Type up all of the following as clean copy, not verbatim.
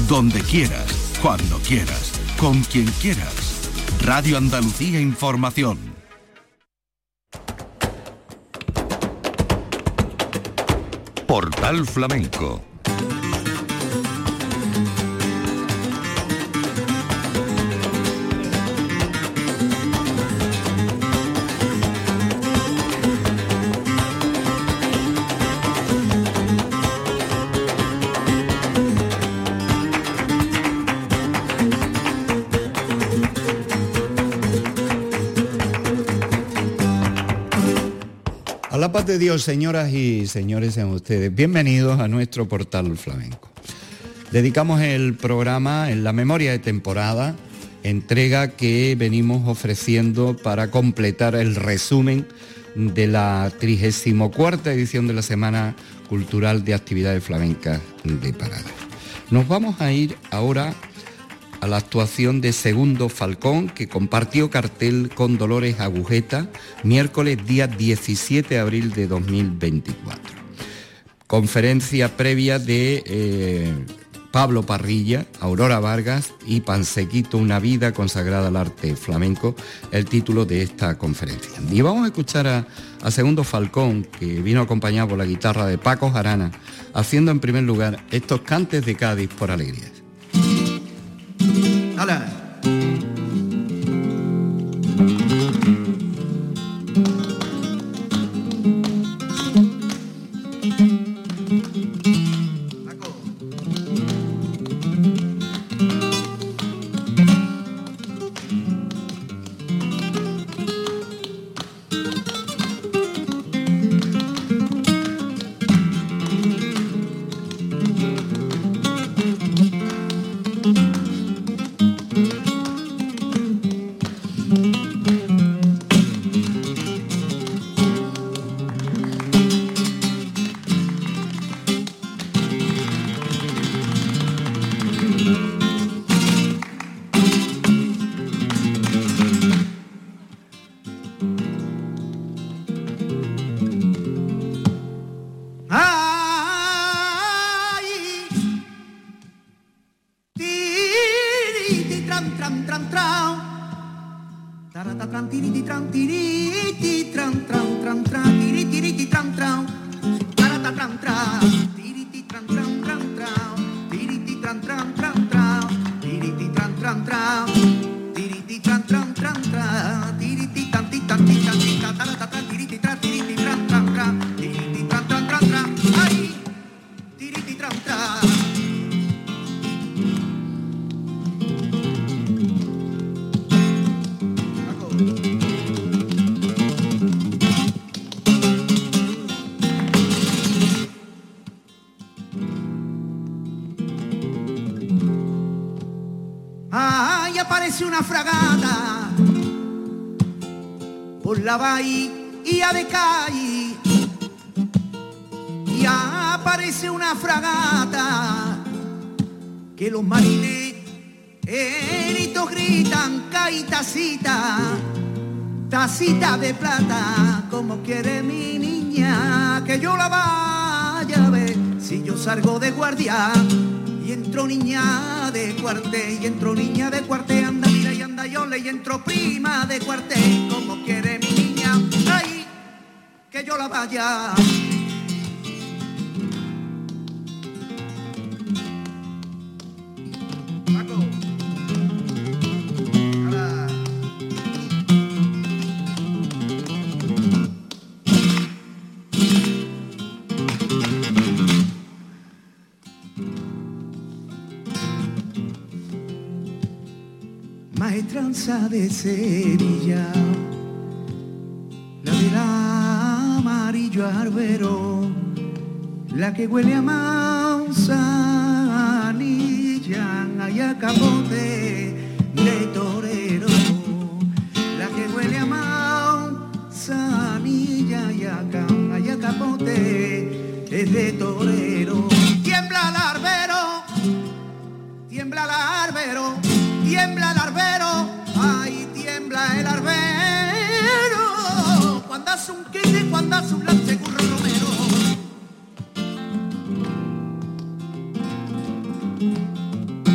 donde quieras, cuando quieras, con quien quieras. Radio Andalucía Información. Portal Flamenco. A la paz de Dios, señoras y señores, sean ustedes bienvenidos a nuestro Portal Flamenco. Dedicamos el programa en la memoria de temporada, entrega que venimos ofreciendo para completar el resumen de la 34ª edición de la Semana Cultural de Actividades Flamencas de Parada. Nos vamos a ir ahora a la actuación de Segundo Falcón, que compartió cartel con Dolores Agujeta, miércoles día 17 de abril de 2024. Conferencia previa de Pablo Parrilla, Aurora Vargas y Pansequito, una vida consagrada al arte flamenco, el título de esta conferencia. Y vamos a escuchar a Segundo Falcón, que vino acompañado por la guitarra de Paco Jarana, haciendo en primer lugar estos cantes de Cádiz por alegrías. Hola. Una fragata por la bahía de Cádiz y aparece una fragata que los marineros gritan: caí tacita, tacita de plata, como quiere mi niña que yo la vaya a ver. Si yo salgo de guardia y entro niña de cuartel, y entro niña de cuartel, anda mira y anda yo le, y entro prima de cuartel, como quiere mi niña, ay, que yo la vaya. Paco. Hola. Maestranza de Sevilla, la del amarillo arbero, la que huele a manzanilla y a capote de torero, la que huele a manzanilla y a capote de torero. Tiembla el arbero, tiembla el arbero, tiembla el arbero, ay, tiembla el arbero, cuando hace un quite, cuando hace un lance curro romero.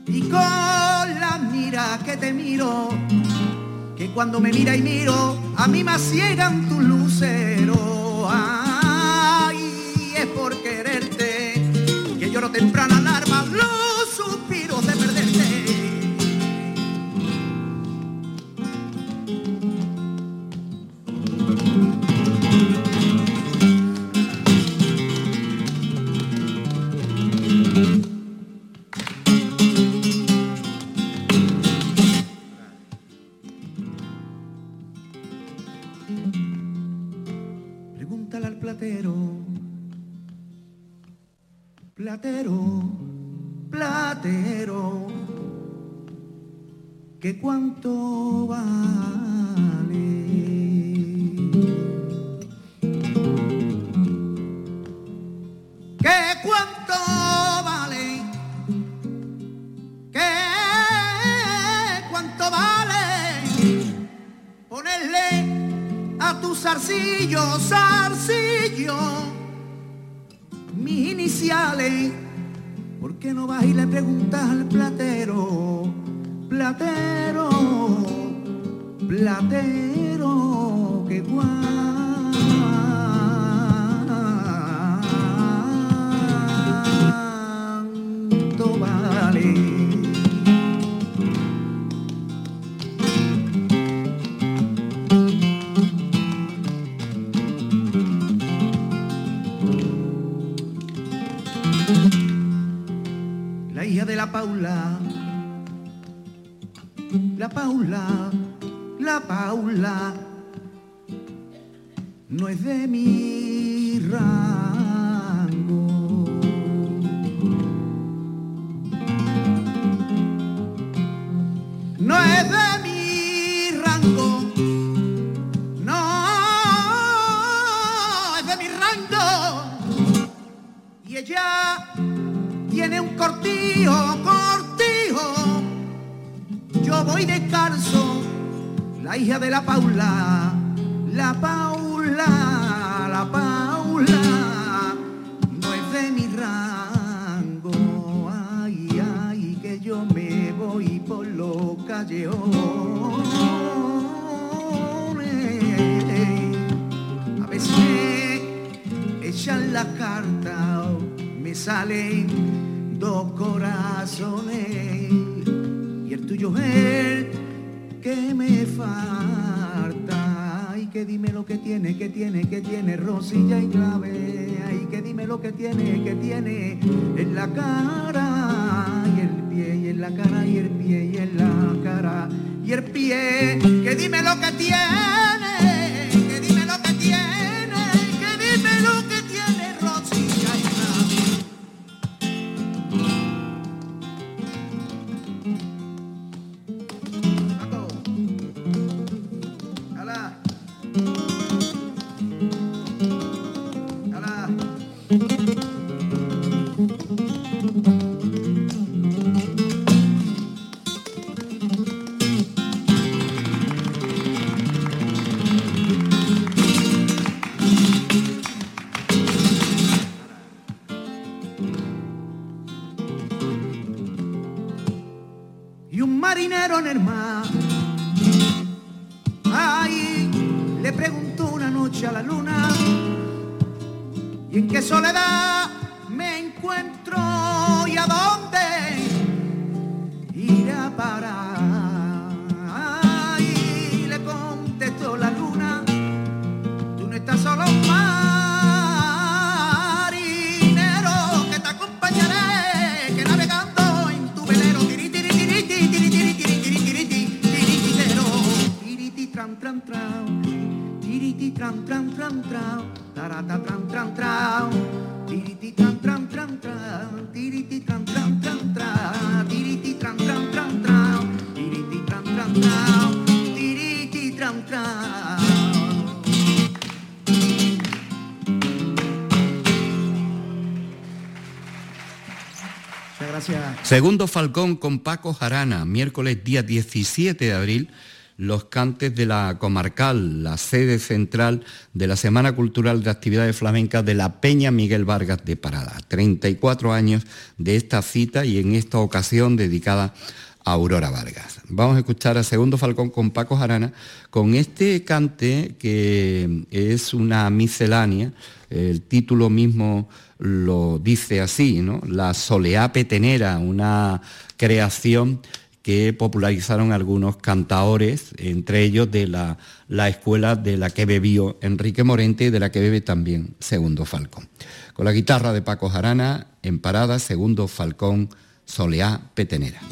y con la mira que te miro, que cuando me mira y miro, a mí me ciegan tus luceros. Ay, es por quererte que lloro temprana alarma los suspiros de perderte. Pregúntale al platero, platero, platero, que cuánto vale. Que cuánto vale, que cuánto vale ponerle a tu zarcillo, zarcillo, mis iniciales. ¿Por qué no vas y le preguntas al platero, platero, platero, que cuánto vale? La hija de la Paula, la Paula, la Paula, no es de mi rango. No es de mi rango, no es de mi rango. Y ella tiene un cortijo, cortijo. Yo voy descalzo, la hija de la Paula, la Paula, la Paula, no es de mi rango. Ay, ay, que yo me voy por los callejones. A veces me echan la carta, me salen dos corazones. Y el tuyo es el que me falta. Ay, que dime lo que tiene, Rosilla y clave. Ay, que dime lo que tiene en la cara y el pie, y en la cara y el pie, y en la cara y el pie. Que dime lo que tiene, que dime lo que tiene, que dime lo que tiene, Rosilla y clave. Y un marinero en el mar, ay, le preguntó una noche a la luna, ¿y en qué soledad me encuentro y a dónde iré a parar? Ay, le contestó la luna, tú no estás solo, marinero, que te acompañaré, que navegando en tu velero, tram tram tram, tiriti tram tram tram tram, tarata tram tram tram, tiriti tram tram tram tram, tiriti tram tram tram tram, tiriti tram tram tram tram, tiriti tram tram tram, tiriti tram tram. Muchas gracias. Segundo Falcón con Paco Jarana, miércoles día 17 de abril. los cantes de la comarcal, la sede central de la Semana Cultural de Actividades Flamencas de la Peña Miguel Vargas de Parada. 34 años de esta cita y en esta ocasión dedicada a Aurora Vargas. Vamos a escuchar a Segundo Falcón con Paco Jarana con este cante que es una miscelánea. El título mismo lo dice así, ¿no? La soleá petenera, una creación que popularizaron algunos cantaores, entre ellos de la escuela de la que bebió Enrique Morente y de la que bebe también Segundo Falcón. Con la guitarra de Paco Jarana, en Parada, Segundo Falcón, soleá petenera.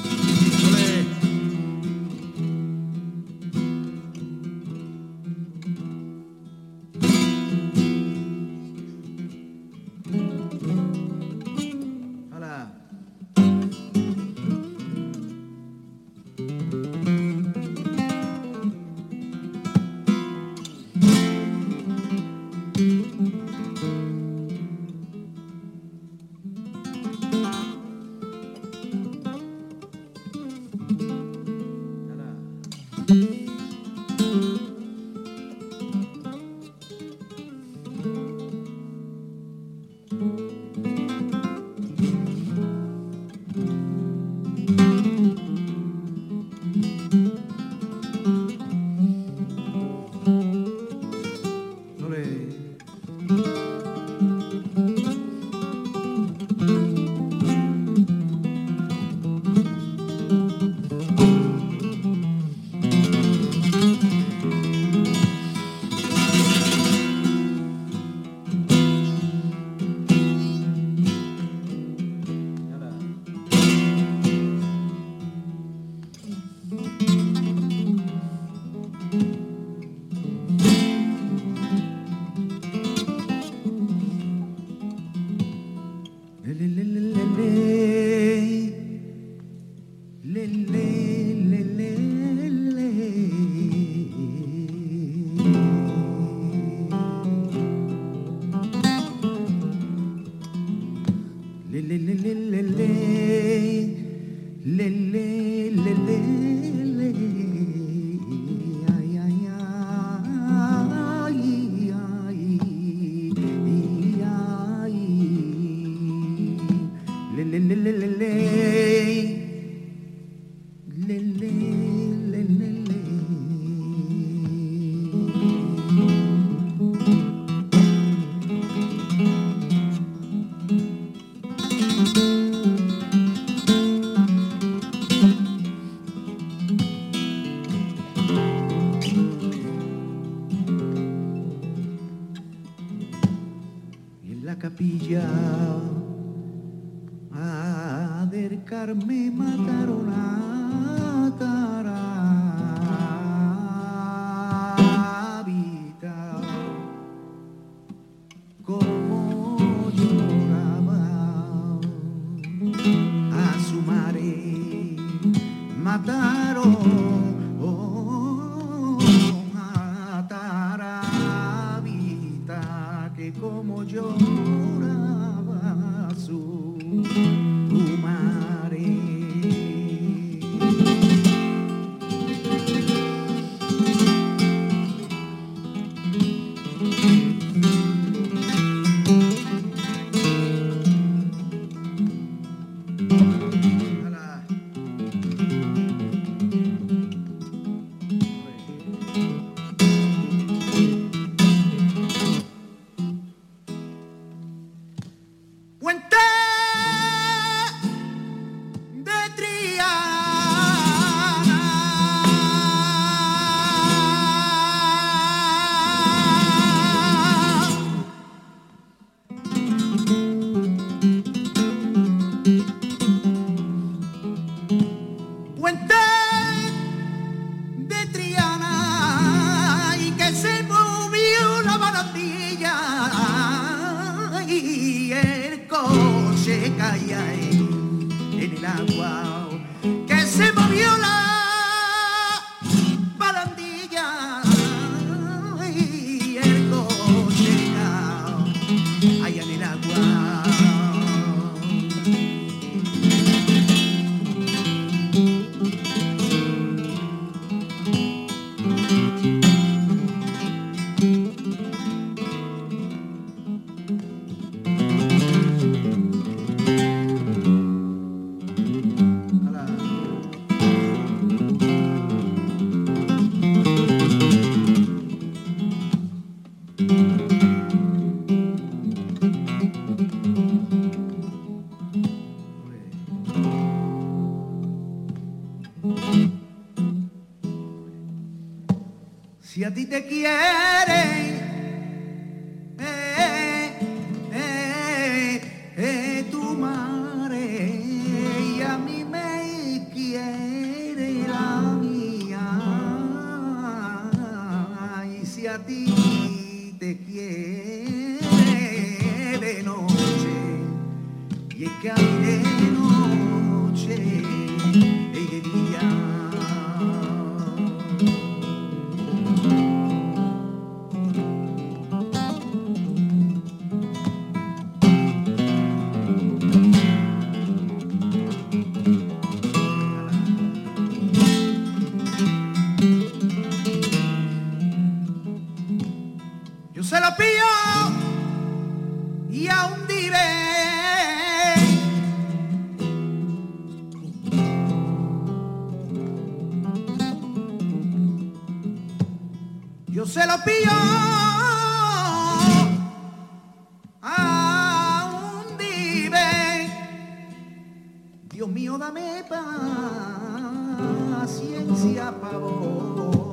Si a ti te quieren, tu madre, y a mí me quiere la mía, y si a ti te quiere de noche, y es que a mí de noche y de día. Se lo pillo y aún diré, yo se lo pillo, aún diré, Dios mío, dame paciencia, favor.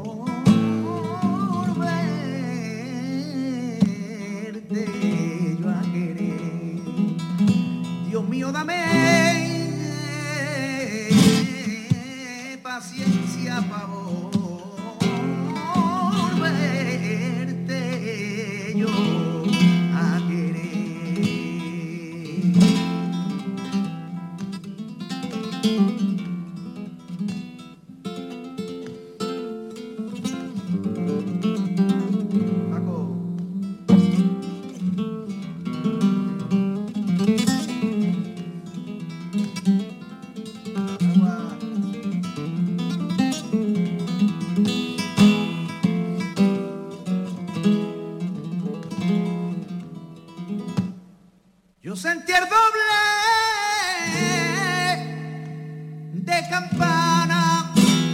Yo a querer, Dios mío, dame paciencia, favor, verte yo a querer. Sentí el doble de campana,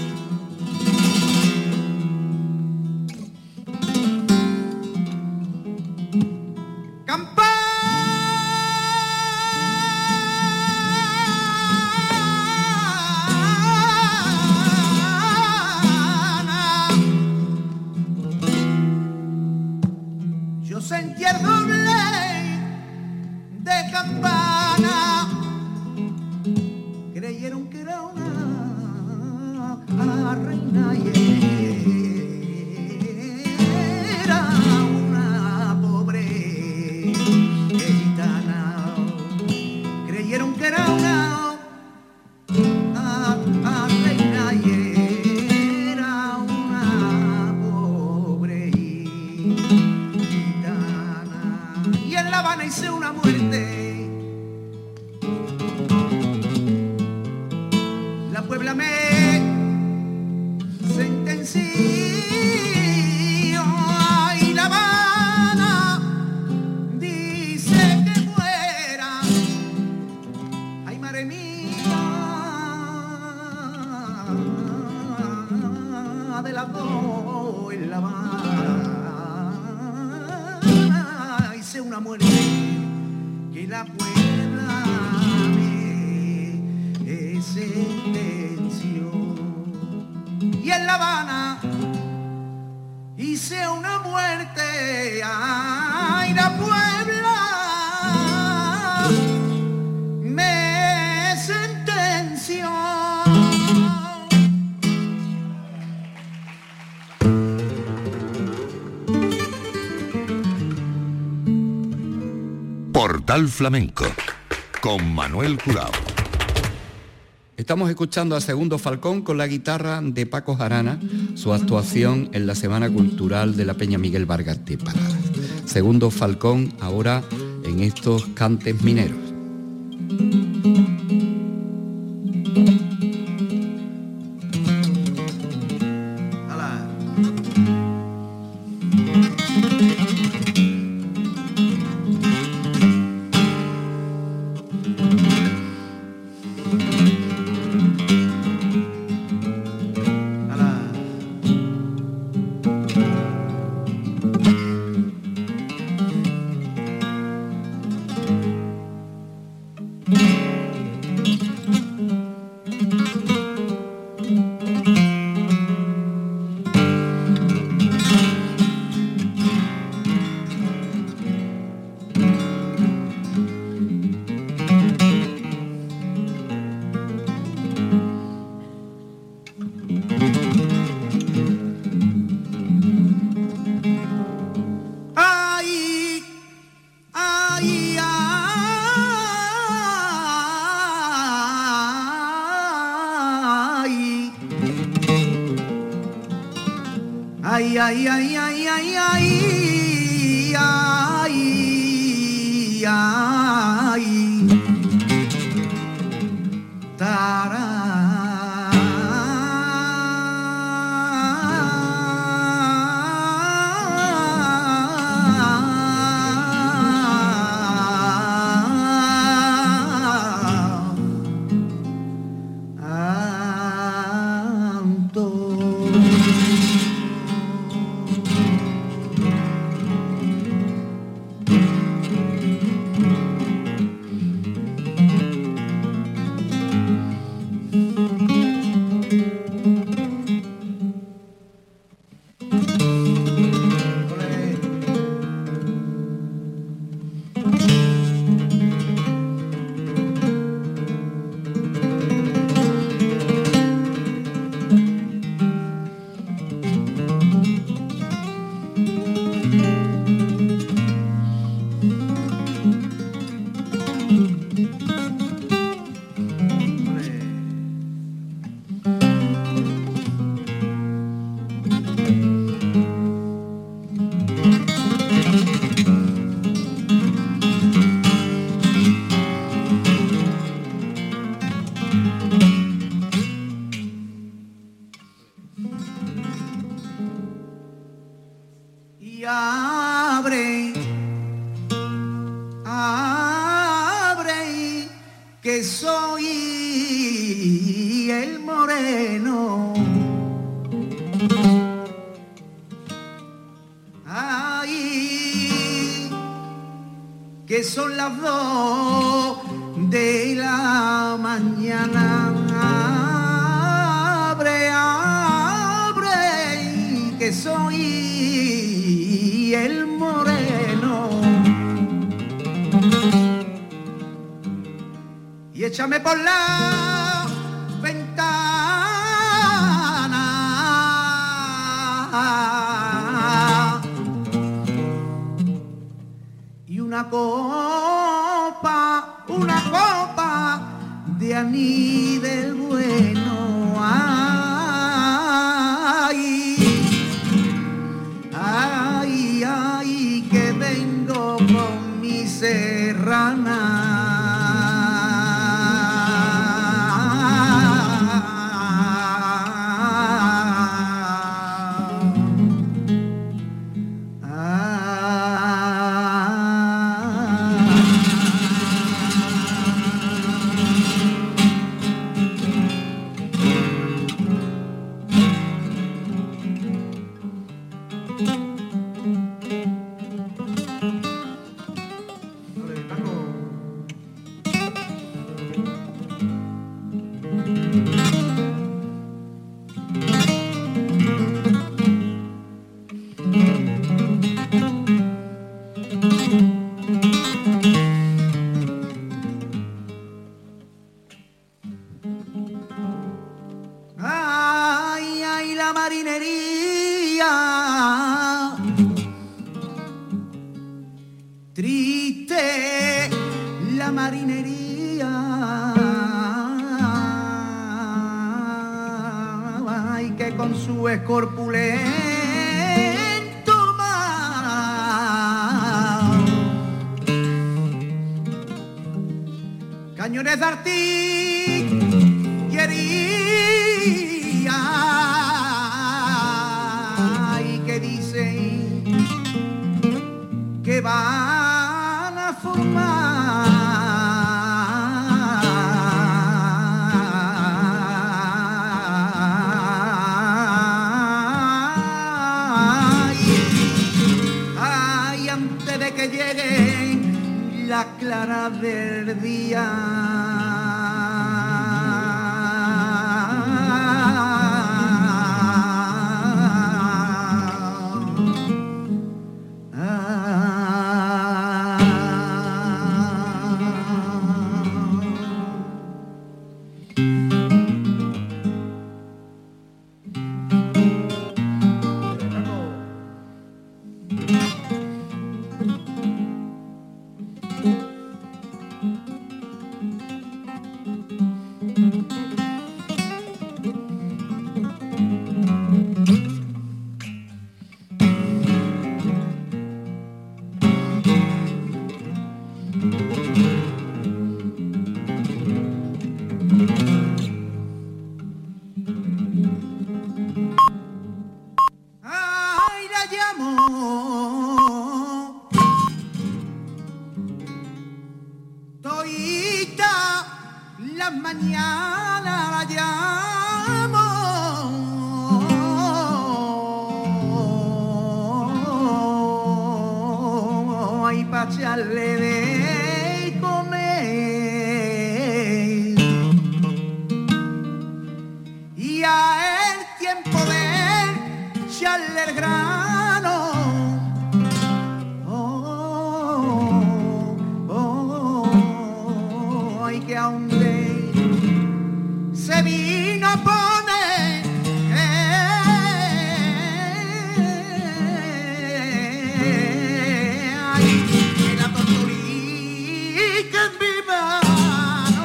yo sentí el doble de campana, creyeron que era una reina y era una pobre gitana, creyeron que era una reina y era una pobre gitana, y en La Habana hice una muerte. La Puebla me sentenció y La Habana dice que fuera. Ay, madre mía, de las dos en La Habana hice una muerte que la Puebla me sentenció, y en La Habana hice una muerte. Ay, la Puebla me sentenció. Portal Flamenco con Manuel Curao. Estamos escuchando a Segundo Falcón con la guitarra de Paco Jarana, su actuación en la Semana Cultural de la Peña Miguel Vargas de Parada. Segundo Falcón ahora en estos cantes mineros. Ala. Ay, ay, ay, ay, ay, ay, ay, ay, tara. Y abre, abre, que soy el moreno. Ay, que son las 2 de la mañana. Abre, abre, que soy el moreno. Y échame por la ventana y una copa de anís del bueno. Ay, ay, ay, que vengo con mi serrana. Ay, ay, la marinería, triste la marinería. Ay, que con su escorpulento mar cañones de artillería, y que dicen que van a formar ay, antes de que lleguen las claras del día. del grano. Ay, que aún se vino a poner ay, la torturica en mi mano.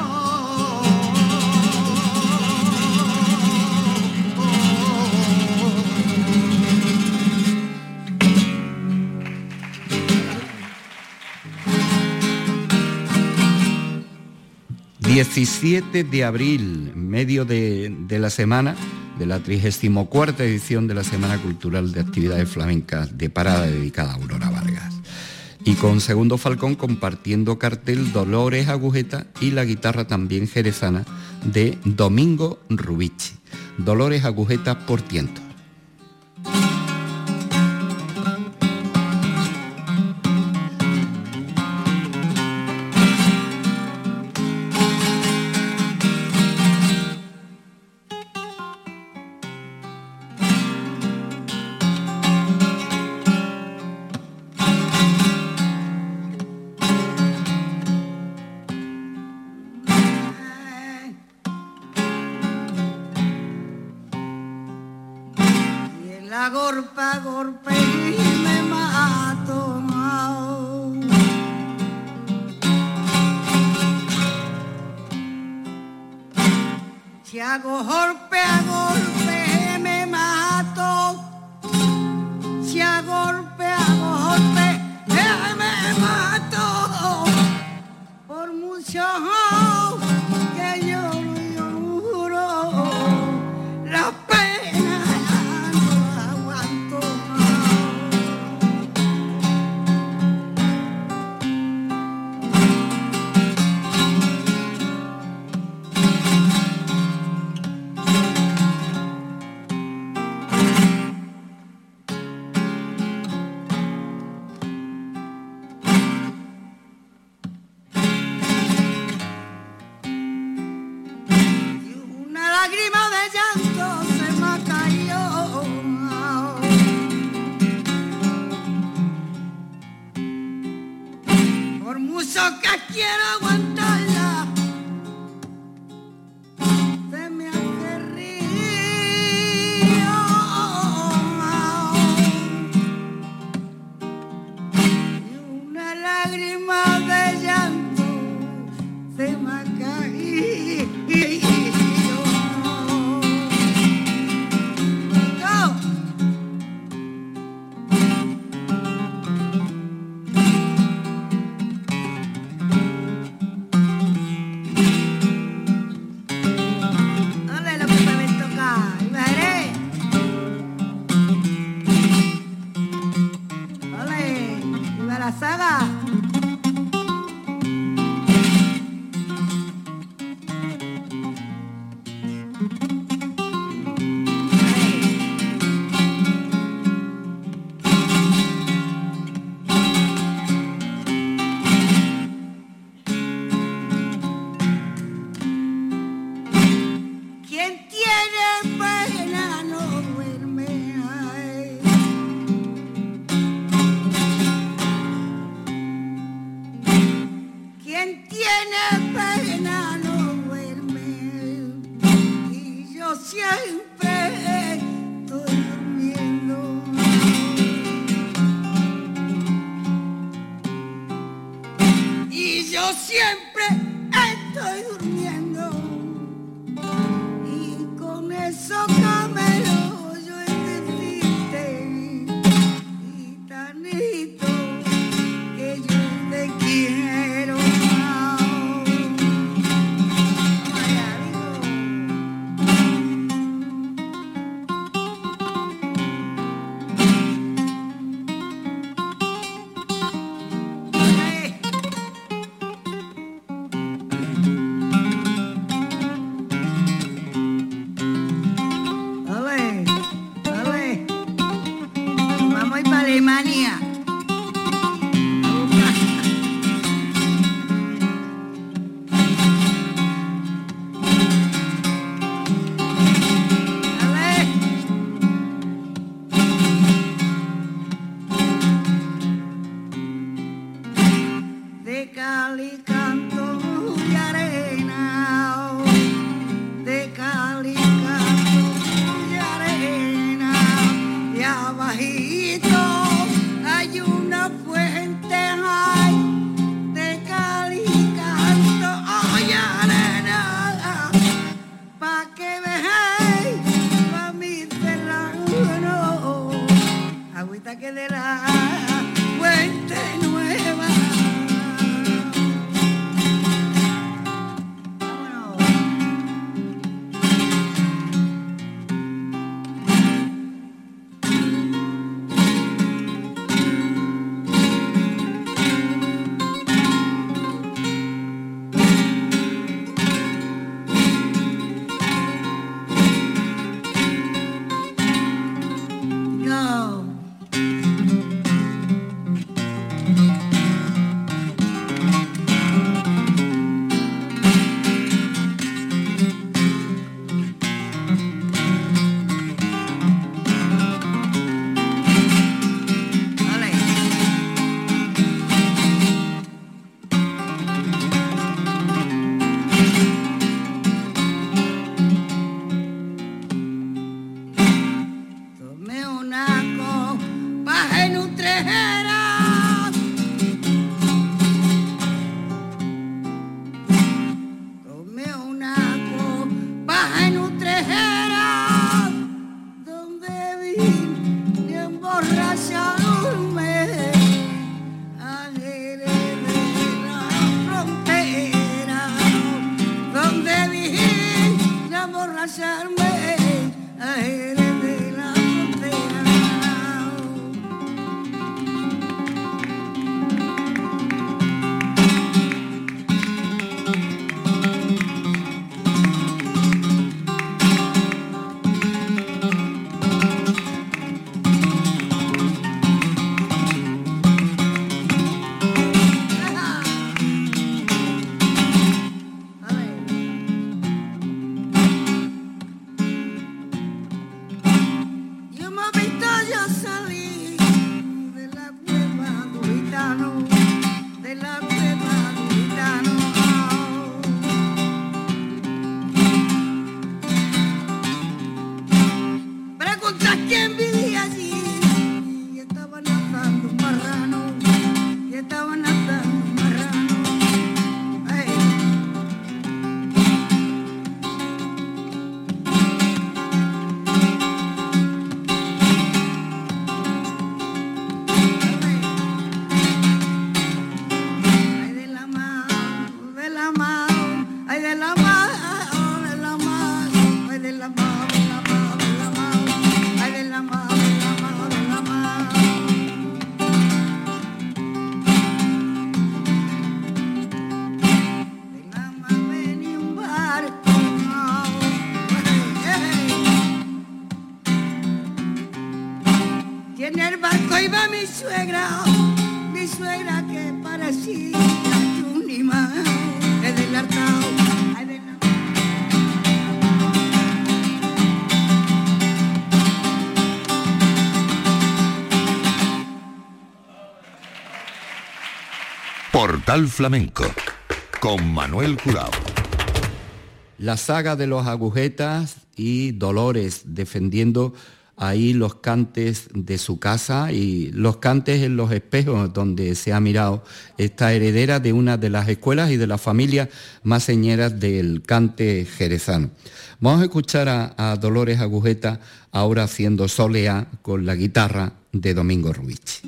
17 de abril, en medio de la semana, de la 34ª edición de la Semana Cultural de Actividades Flamencas de Parada, dedicada a Aurora Vargas. Y con Segundo Falcón compartiendo cartel Dolores Agujeta y la guitarra también jerezana de Domingo Rubici. Dolores Agujeta por tiento. golpe y me mato. Si hago golpe a golpe me mato. Si a golpe me mato. Por mucho que yo juro, la pena no aguanto que quiero aguantarla, se me hace río. Y una lágrima de llanto se me ha caído. en el barco iba mi suegra que parecía un imán, es del hartao. Portal Flamenco con Manuel Curao. La saga de los agujetas y Dolores defendiendo ahí los cantes de su casa y los cantes en los espejos donde se ha mirado esta heredera de una de las escuelas y de las familias más señeras del cante jerezano. Vamos a escuchar a Dolores Agujeta ahora haciendo Soleá con la guitarra de Domingo Rubici.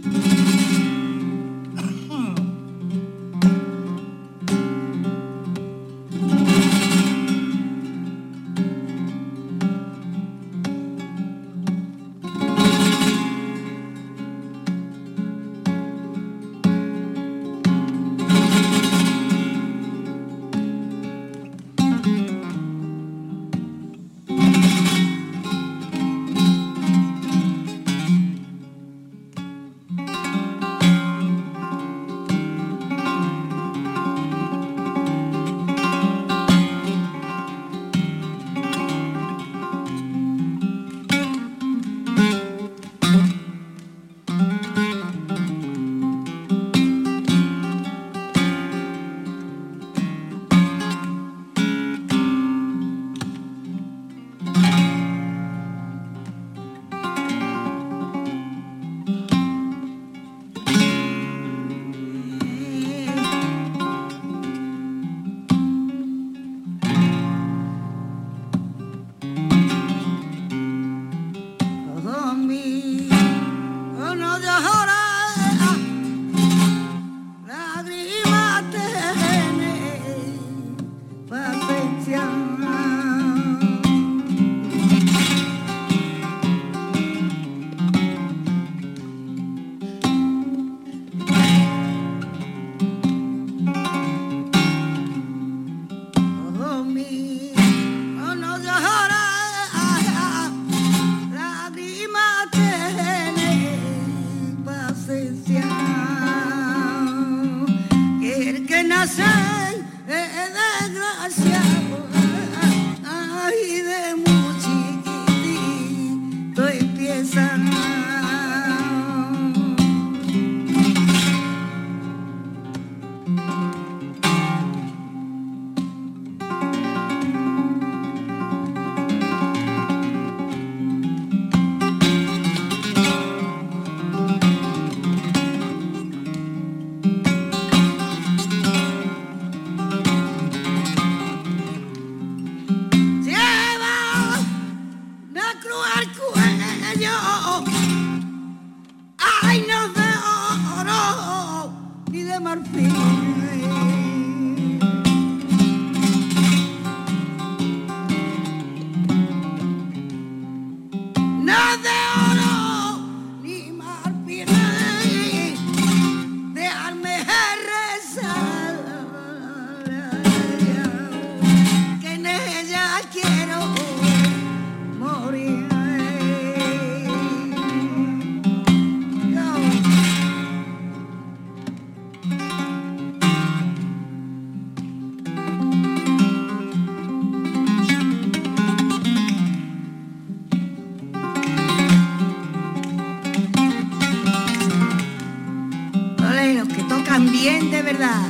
Bien de verdad,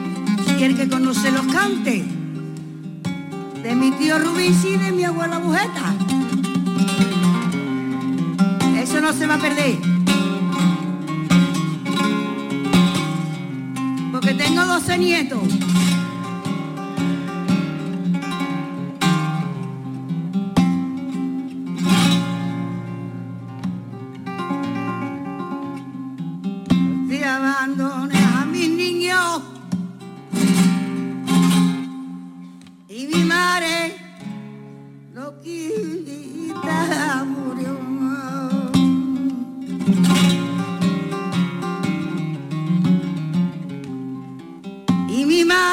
y el que conoce los cantes de mi tío Rubici y de mi abuela Agujeta, eso no se va a perder, porque tengo 12 nietos. Si abandoné a mis niños y mi madre loquita murió, y mi madre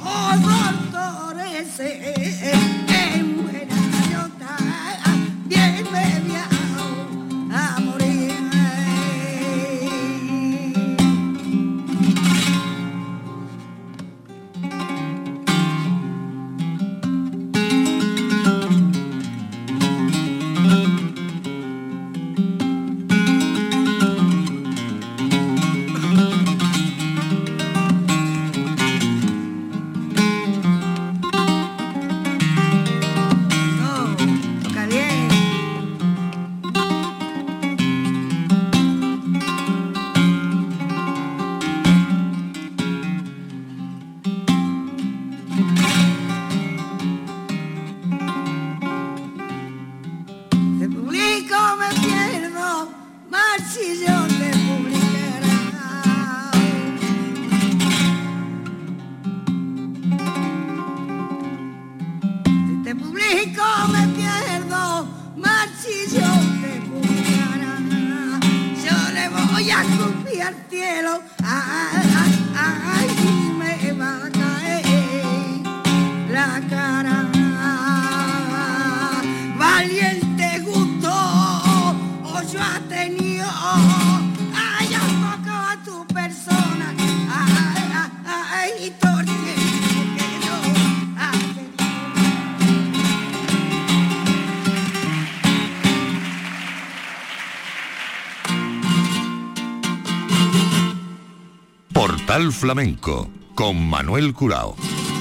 Portal Flamenco con Manuel Curao.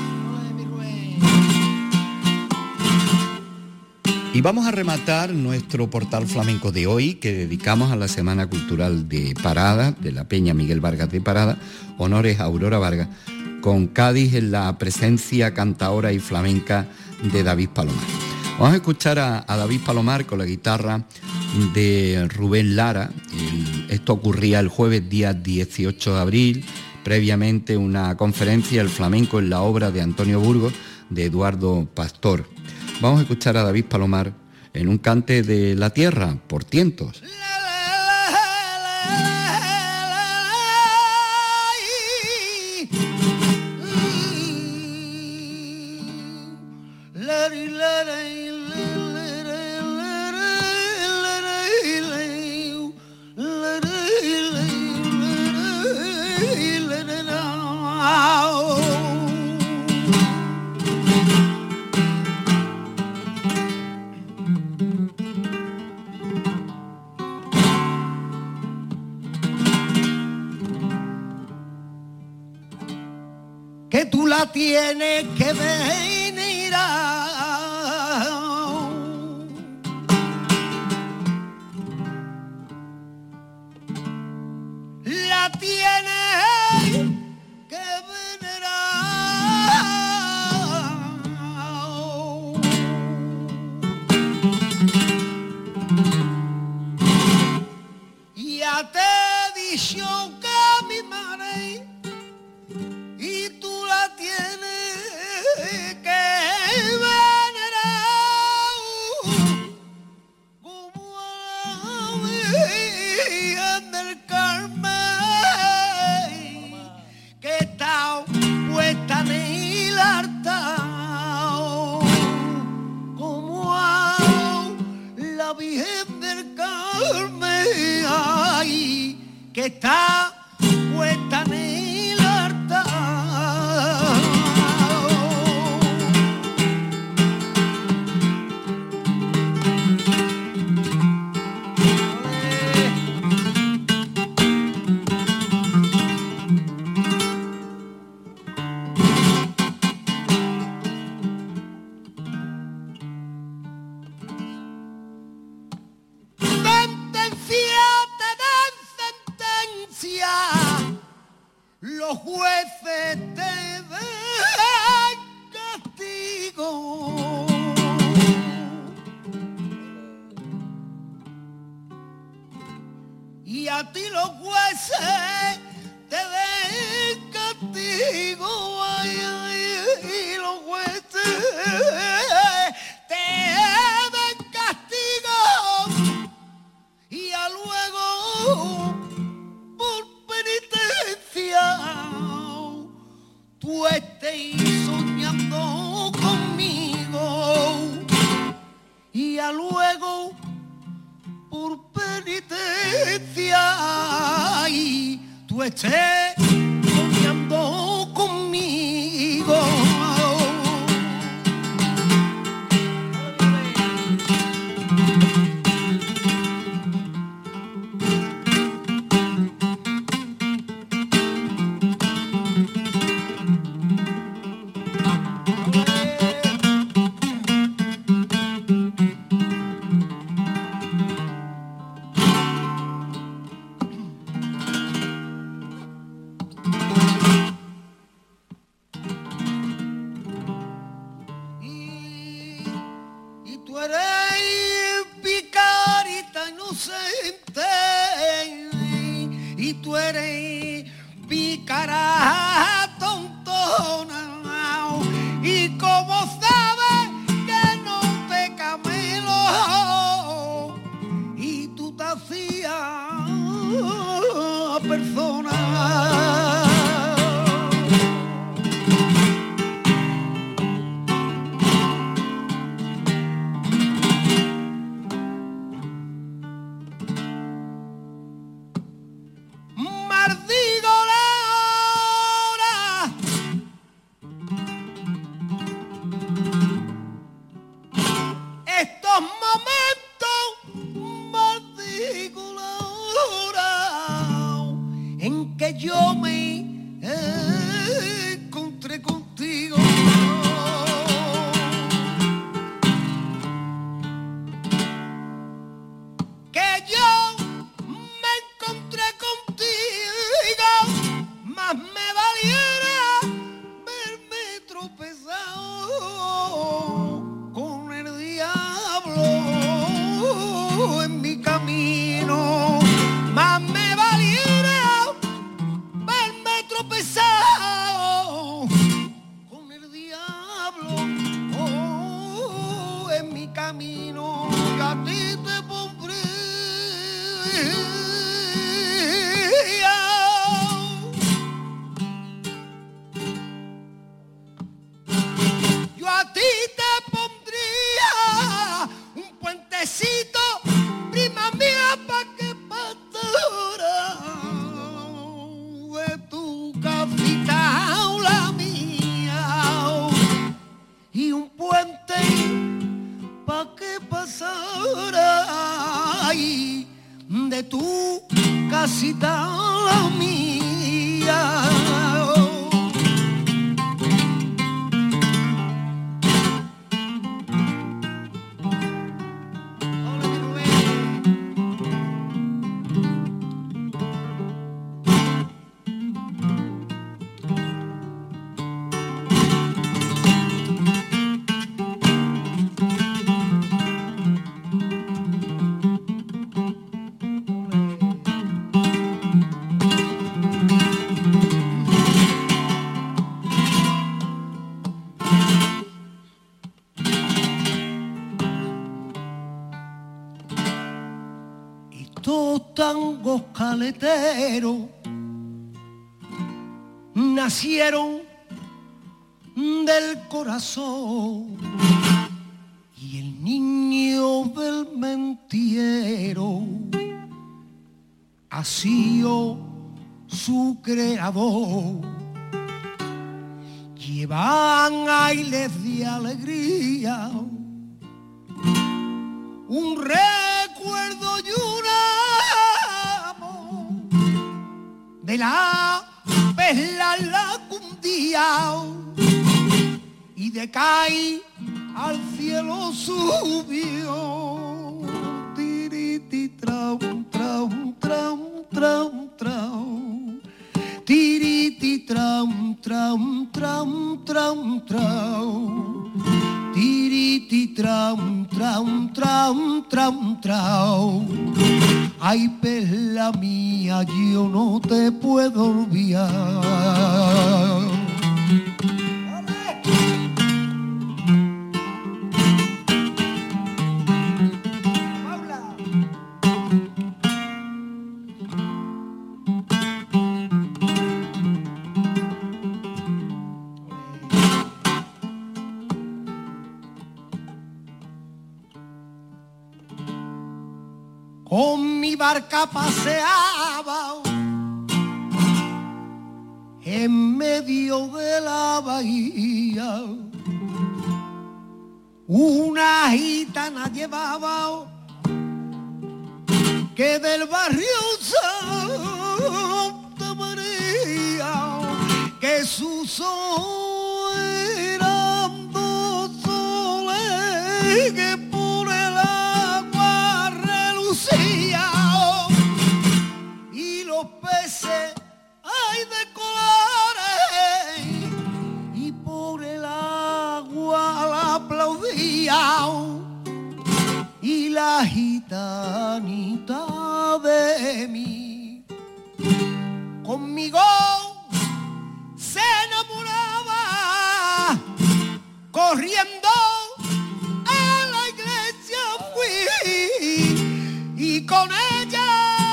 Y vamos a rematar nuestro Portal Flamenco de hoy, que dedicamos a la Semana Cultural de Parada, de la Peña Miguel Vargas de Parada, honores a Aurora Vargas, con Cádiz en la presencia cantaora y flamenca de David Palomar. Vamos a escuchar a David Palomar con la guitarra de Rubén Lara. Esto ocurría el jueves día 18 de abril, previamente una conferencia, el flamenco en la obra de Antonio Burgos, de Eduardo Pastor. Vamos a escuchar a David Palomar en un cante de la tierra, por tientos. Que tú la tienes que venir la tienes que venerar. Ya te he dicho que mi madre y tú la tienes que venerar como a la Virgen del Carmen, que está puesta en el altar, como a la Virgen del Carmen, ay, que está puesta en el altar. Sentencia estés soñando conmigo. Tangos caleteros nacieron del corazón y el niño del mentiero ha sido su creador. Llevan ailes de alegría, un recuerdo y un amor de la perla lacundía y de caí al cielo subió. Tiriti traum traum traum traum traum, tiriti traum traum traum traum traum, tiriti traum traum traum traum traum. Ay, perla mía, yo no te puedo olvidar. Con mi barca paseaba en medio de la bahía, una gitana llevaba que del barrio Santa María, que sus ojos eran dos soles que por el agua relucían, y los peces hay de colores y por el agua la aplaudían, y la gitanita de mí conmigo se enamoraba, corriendo a la iglesia fui y con ella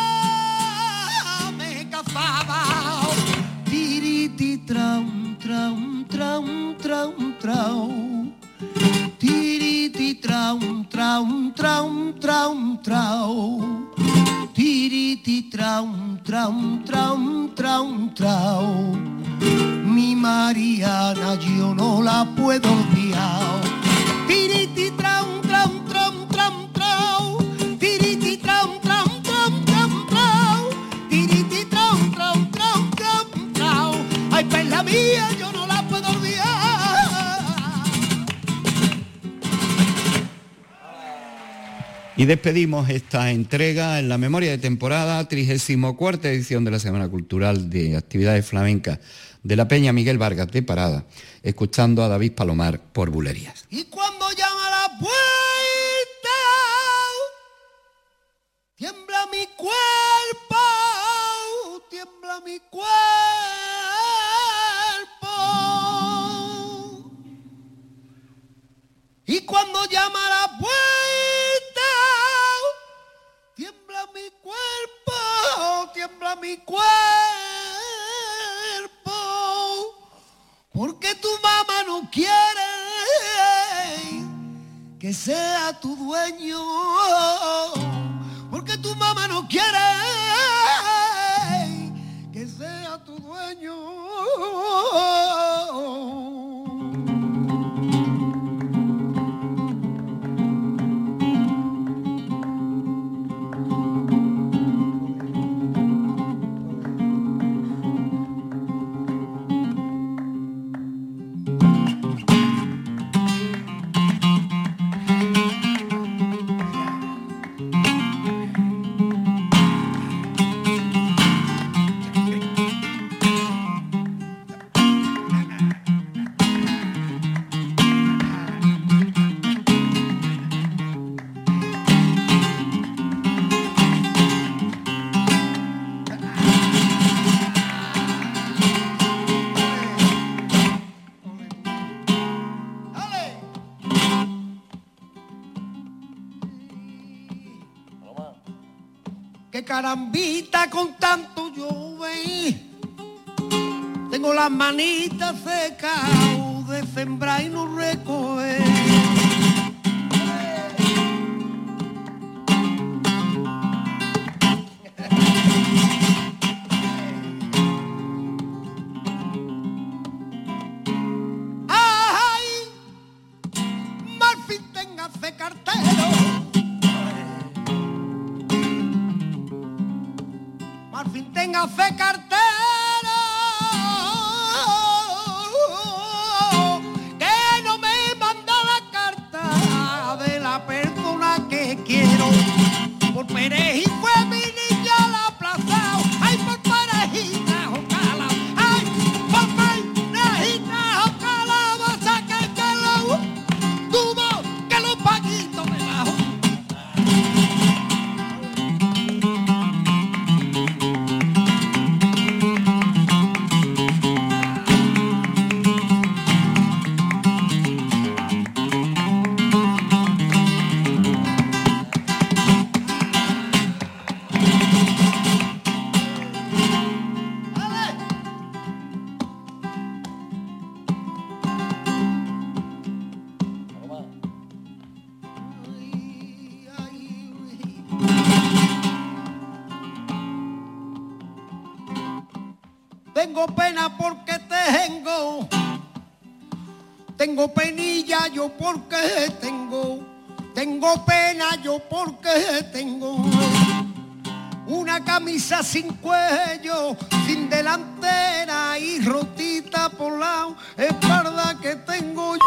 me casaba. Tiriti tram tram tram tram tram, tiriti tram tram tram tram tram, tiriti tram tram tram tram tram. Mi Mariana yo no la puedo olvidar. Tiriti tram tram tram tram tram, tiriti tram tram tram tram tram, tiriti tram tram tram tram tram. Ay, perla mía, yo no la puedo olvidar. Y despedimos esta entrega en la memoria de temporada, 34ª edición de la Semana Cultural de Actividades Flamencas de la Peña Miguel Vargas de Parada, escuchando a David Palomar por Bulerías. Y cuando llama a la puerta, tiembla mi cuerpo, tiembla mi cuerpo. Y cuando llama a la puerta, tiembla mi cuerpo, tiembla mi cuerpo. Porque tu mamá no quiere que sea tu dueño. Porque tu mamá no quiere que sea tu dueño. Carambita, con tanto llover, tengo las manitas secas de sembrar y no recoger. Ay, Marfil, téngase cartero. Marfil, téngase cartero, que no me manda la carta de la persona que quiero. Por perejil fue mi niña a la plaza. Ay, por perejita, ojalá. Ay, por perejita, ojalá. Vas a que lo dudo que los paguitos me bajo. tengo pena porque tengo penilla yo porque tengo pena yo porque tengo una camisa sin cuello, sin delantera y rotita por lado, espalda que tengo yo.